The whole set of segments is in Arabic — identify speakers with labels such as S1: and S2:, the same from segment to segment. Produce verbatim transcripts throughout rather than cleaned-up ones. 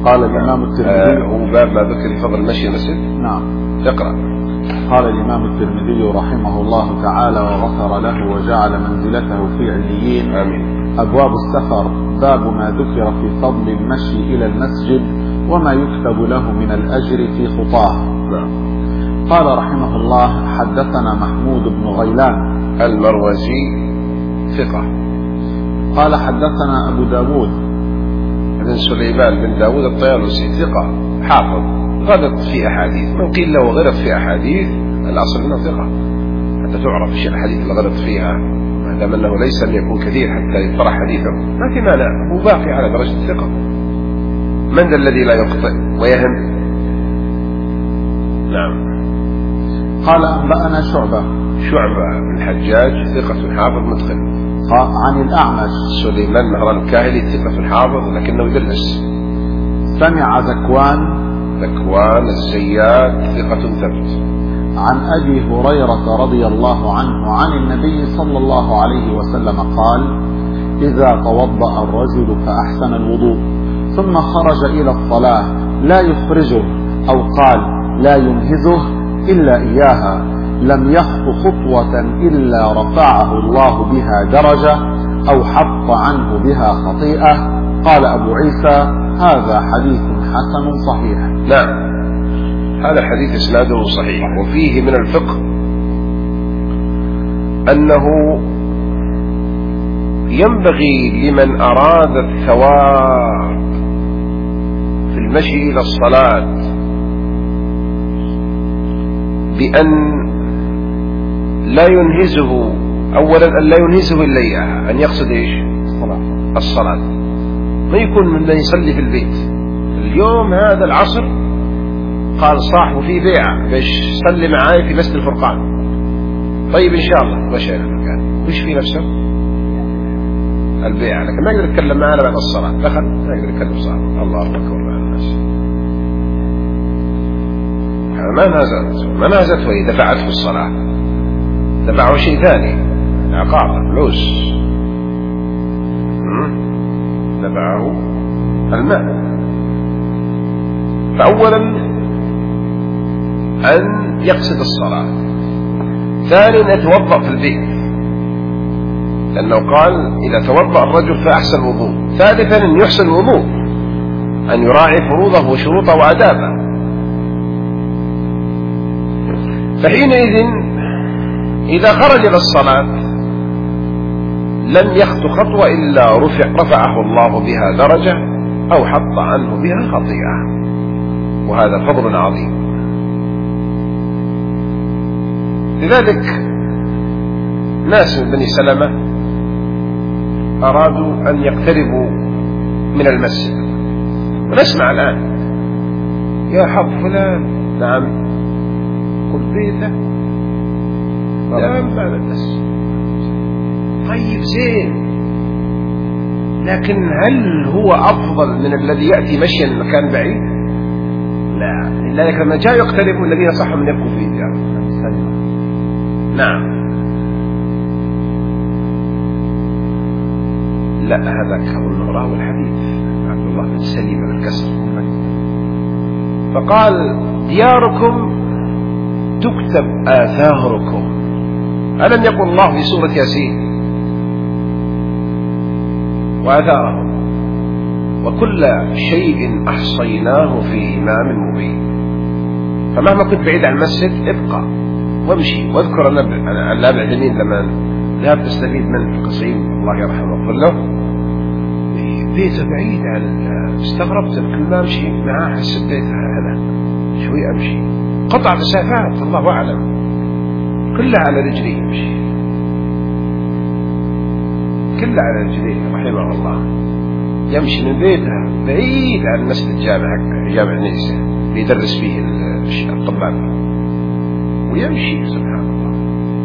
S1: قال الإمام الترمذي
S2: آه هو باب ما ذكر فضل المشي المسجد.
S1: نعم
S2: اقرأ.
S1: قال الإمام الترمذي رحمه الله تعالى وغفر له وجعل منزلته في عليين.
S2: آمين.
S1: أبواب السفر، باب ما ذكر في فضل المشي إلى المسجد وما يكتب له من الأجر في خطاه.
S2: نعم.
S1: قال رحمه الله حدثنا محمود بن غيلان
S2: المروزي ثقة.
S1: قال حدثنا أبو داود
S2: بن سليمان بن داود الطيالسي ثقة حافظ غلط في أحاديث، من قيل له غلط في أحاديث الأصل أنه ثقة حتى تعرف ايش الحديث اللي غلط فيها، ما دام أنه ليس أن يكون كثير حتى يطرح حديثه ما في مانع، هو باقي على درجة الثقة. من ذا الذي لا يخطئ ويهم؟ نعم.
S1: قال أنبأنا شعبة
S2: شعبة بن الحجاج ثقة حافظ متقن.
S1: عن الأعمش
S2: سليمان مهران الكاهلي ثقة حافظ لكنه يدلس.
S1: سمع ذكوان
S2: ذكوان الزيات ثقة ثبت.
S1: عن أبي هريرة رضي الله عنه عن النبي صلى الله عليه وسلم قال إذا توضأ الرجل فأحسن الوضوء ثم خرج إلى الصلاة لا يخرجه أو قال لا ينهزه إلا إياها لم يخط خطوة إلا رفعه الله بها درجة أو حط عنه بها خطيئة. قال أبو عيسى هذا حديث حسن صحيح.
S2: نعم هذا حديث إسناده صحيح. وفيه من الفقه أنه ينبغي لمن أراد الثواب في المشي إلى الصلاة بأن لا ينهزه، أولا أن لا ينهزه إلا إياها، أن يقصد إيش؟ الصلاة. الصلاة ما يكون من يصلي في البيت. اليوم هذا العصر قال صاحبه في بيعة باش صلي معاي في مسجد الفرقان. طيب إن شاء الله مشى إلى المكان، وش في نفسه؟ البيعة، لكن ما يقدر يتكلم معنا بعد الصلاة. دخل ما يقدر يتكلم صاحبه الله أكبر مع الناس. ما نهزت ما نهزت وهي دفعته الصلاة، دفعه شيء ثاني عقاب فلوس، دفعه المال. فأولا أن يقصد الصلاة، ثانيا يتوضأ في البيت لأنه قال إذا توضأ الرجل فأحسن الوضوء، ثالثا أن يحسن الوضوء، أن يراعي فروضه وشروطه وآدابه. فحينئذ إذا خرج إلى الصلاة لم يخطو خطوة إلا رفع رفعه الله بها درجة أو حط عنه بها خطيئة، وهذا فضل عظيم. لذلك ناس من بني سلمة أرادوا أن يقتربوا من المسجد، ونسمع الآن يا حظ فلان نعم قل بيته نعم بعد الناس. طيب زين، لكن هل هو أفضل من الذي يأتي مشيا مكان بعيد؟ لا، لذلك لما جاء يقتربوا الذين صحوا من يبقوا فيه جاء. نعم لا هذا كون راه الحديث عبد الله بن سليم بالكسر. فقال دياركم تكتب آثاركم، ألم يقل الله في سورة ياسين وآثارهم وكل شيء أحصيناه في إمام مبين. فمهما كنت بعيد عن المسجد ابقى وامشي. واذكر الأب جميل لما ذهب تستفيد من القصيم الله يرحمه ويغفر له، بيته بعيد عن، استغربت كل ما امشي معاه حسيت بيته هذا شوي امشي قطع مسافات الله اعلم كلها على رجلي يمشي، كلها على رجليه رحمه الله. يمشي من بيته بعيد عن مسجد الجامع جامع نيسة ليدرس فيه الطلاب، ويمشي سبحان الله.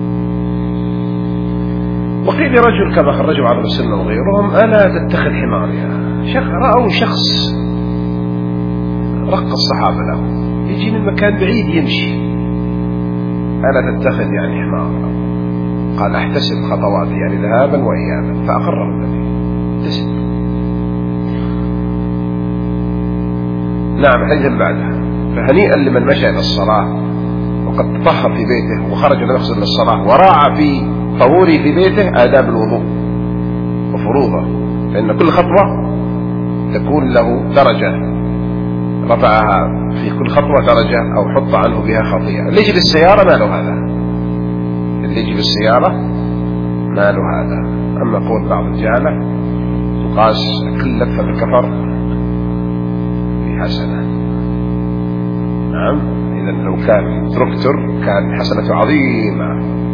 S2: وقيل رجل كما خرجوا عبد السنة وغيرهم ألا تتخذ حمار يا شيخ، رأوا شخص رق الصحابة له يجي من مكان بعيد يمشي، ألا تتخذ يعني حمار؟ قال أحتسب خطواتي يعني ذهابا وإيابا، فأقره النبي احتسب. نعم الحديث اللي بعده. فهنيئا لمن مشى إلى الصلاة وقد تطهر في بيته وخرج ليغسل للصلاة وراعى في طهوره في بيته آداب الوضوء وفروضه، فإن كل خطوة تكون له درجة رفعها في كل خطوة درجة أو حط عنه بها خطيئة. اللي يجي بالسيارة ما له هذا، اللي يجي بالسيارة ما له هذا. أما قول بعض الجهلة تقاس كل لفة بالكفر في حسنة. نعم، إذا لو كان تركتر كان حسنته عظيمة،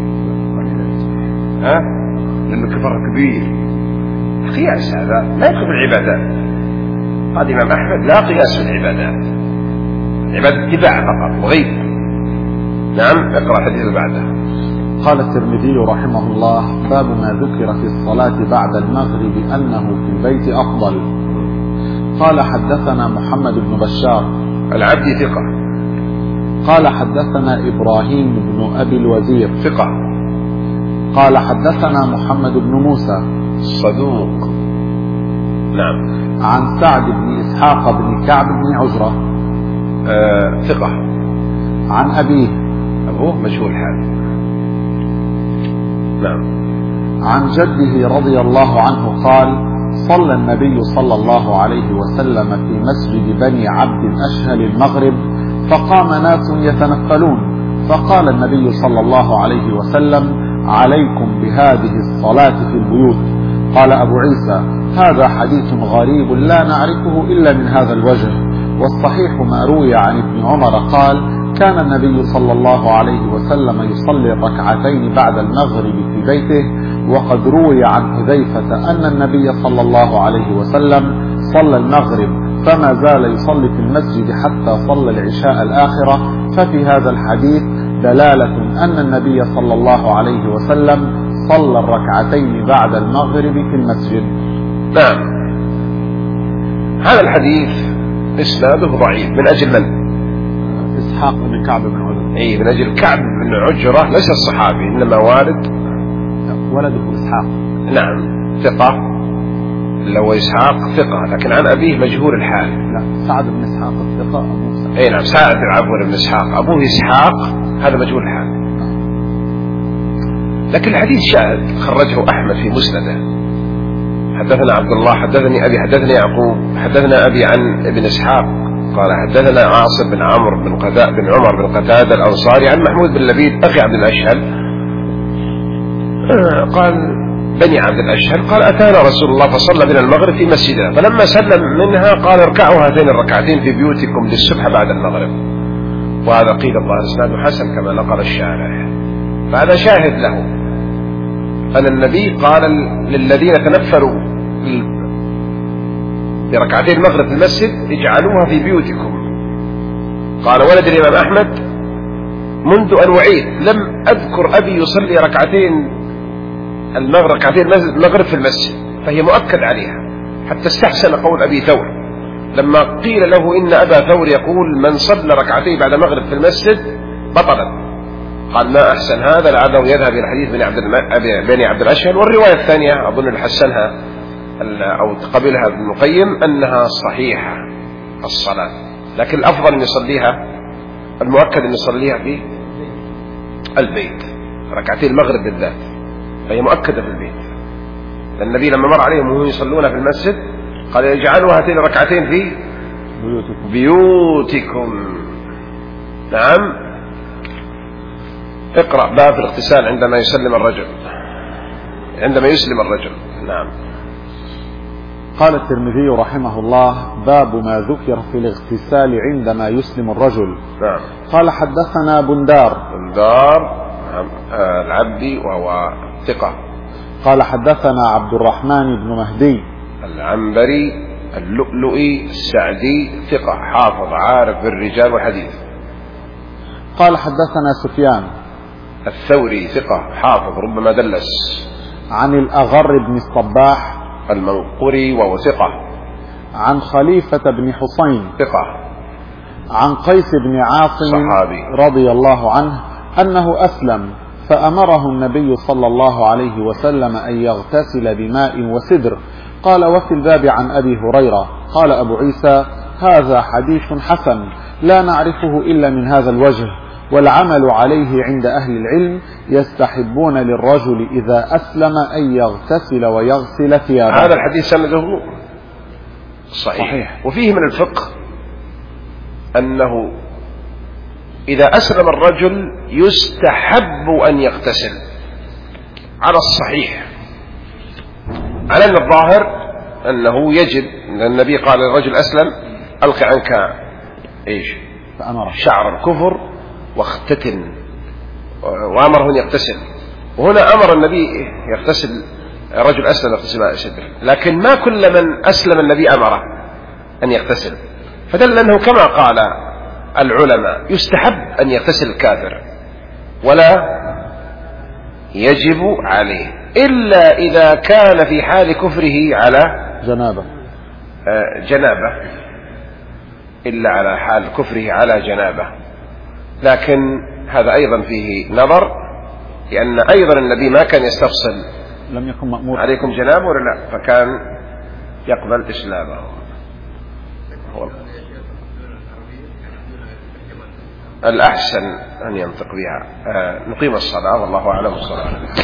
S2: ها؟ لأنه كفر كبير. قياس هذا لا يكون العبادات. قال الإمام أحمد لا قياس في العبادات، العبادة اتباع فقط وغيب. نعم، اقرأ الحديث اللي بعده.
S1: قال الترمذي رحمه الله: باب ما ذكر في الصلاة بعد المغرب أنه في البيت أفضل. قال حدثنا محمد بن بشار
S2: العبدي ثقة.
S1: قال حدثنا إبراهيم بن أبي الوزير
S2: ثقة.
S1: قال حدثنا محمد بن موسى
S2: صدوق. نعم.
S1: عن سعد بن إسحاق بن كعب بن عجرة
S2: آه ثقة.
S1: عن أبيه
S2: أبوه مجهول حال. نعم.
S1: عن جده رضي الله عنه قال: صلى النبي صلى الله عليه وسلم في مسجد بني عبد أشهل المغرب، فقام ناس يتنفلون، فقال النبي صلى الله عليه وسلم: عليكم بهذه الصلاة في البيوت. قال أبو عيسى: هذا حديث غريب لا نعرفه إلا من هذا الوجه، والصحيح ما روي عن ابن عمر قال: كان النبي صلى الله عليه وسلم يصلي الركعتين بعد المغرب في بيته. وقد روي عن حذيفة أن النبي صلى الله عليه وسلم صلى المغرب فما زال يصلي في المسجد حتى صلى العشاء الآخرة، ففي هذا الحديث دلالة أن النبي صلى الله عليه وسلم صلى الركعتين بعد المغرب في المسجد.
S2: نعم. هذا الحديث إسناده ضعيف من أجل من؟
S1: إسحاق بن كعب بن عجرة.
S2: أي من أجل كعب بن عجرة، ليس الصحابي إنما والد
S1: ولده إسحاق.
S2: نعم ثقة، لو إسحاق ثقة، لكن عن أبيه مجهول الحال.
S1: لا، سعد بن إسحاق الثقة أبوه إسحاق.
S2: أي نعم، سعد عفوا بن إسحاق أبوه إسحاق، هذا مجهول الحال. لكن الحديث شاهد، خرجه أحمد في مسنده. حدثنا عبد الله حدثني أبي حدثني يعقوب حدثنا أبي عن ابن إسحاق قال حدثنا عاصم بن عمرو بن قتادة بن عمر بن قتادة الأنصاري عن محمود بن لبيد أخي عبد الأشهل قال بني عبد الأشهل قال: أتانا رسول الله فصلى بنا المغرب في مسجدنا، فلما سلم منها قال: اركعوا هاتين الركعتين في بيوتكم للصبح بعد المغرب. وهذا قيل الله إسناده حسن كما نقل الشارح. فهذا شاهد له أن النبي قال للذين تنفلوا بركعتين المغرب في المسجد: اجعلوها في بيوتكم. قال ولد الإمام أحمد: منذ أن وعيت لم أذكر أبي يصلي ركعتين المغرب ركعتين المغرب في المسجد، فهي مؤكد عليها. حتى استحسن قول أبي ثور لما قيل له إن أبا ثور يقول: من صلى ركعتين بعد المغرب في المسجد بطلا. قال: ما أحسن هذا، لعله يذهب إلى الحديث بن عبد بني عبد الأشهل. والرواية الثانية أظن اللي حسنها أو تقبلها ابن القيم أنها صحيحة الصلاة، لكن الأفضل أن يصليها، المؤكد أن يصليها في البيت ركعتين المغرب بالذات، فهي مؤكدة في البيت. النبي لما مر عليهم وهم يصلون في المسجد قال: اجعلوا هاتين الركعتين في
S1: بيوتكم,
S2: بيوتكم. نعم. اقرأ باب الاغتسال عندما يسلم الرجل عندما يسلم الرجل. نعم.
S1: قال الترمذي رحمه الله: باب ما ذكر في الاغتسال عندما يسلم الرجل.
S2: نعم.
S1: قال حدثنا بندار
S2: بندار العبدي وهو ثقة.
S1: قال حدثنا عبد الرحمن بن مهدي
S2: العنبري اللؤلؤي السعدي ثقة حافظ عارف بالرجال والحديث.
S1: قال حدثنا سفيان
S2: الثوري ثقة حافظ ربما دلس.
S1: عن الأغر بن الصباح
S2: المنقري وهو ثقة.
S1: عن خليفة بن حسين
S2: ثقة.
S1: عن قيس بن عاصم
S2: صحابي
S1: رضي الله عنه أنه أسلم، فأمره النبي صلى الله عليه وسلم أن يغتسل بماء وسدر. قال: وفي الباب عن أبي هريرة. قال أبو عيسى: هذا حديث حسن لا نعرفه إلا من هذا الوجه، والعمل عليه عند أهل العلم يستحبون للرجل إذا أسلم أن يغتسل ويغسل ثيابه.
S2: هذا الحديث سنده صحيح. صحيح. وفيه من الفقه أنه إذا أسلم الرجل يستحب أن يغتسل على الصحيح، على أن الظاهر أنه يجب، أن النبي قال للرجل أسلم ألق عنك إيش شعر الكفر واختتن، وأمره أن يغتسل. وهنا أمر النبي يغتسل، الرجل أسلم يغتسل صدره، لكن ما كل من أسلم النبي أمره أن يغتسل، فدل أنه كما قال العلماء يستحب أن يغتسل الكافر ولا يجب عليه، إلا إذا كان في حال كفره على
S1: جنابة
S2: جنابة إلا على حال كفره على جنابة. لكن هذا أيضا فيه نظر، لأن أيضا النبي ما كان يستفصل
S1: لم يكن مأمور
S2: عليكم جنابه ولا لا، فكان يقبل إسلامه. الأحسن أن ينطق بها. نقيم الصلاة والله أعلم الصلاة.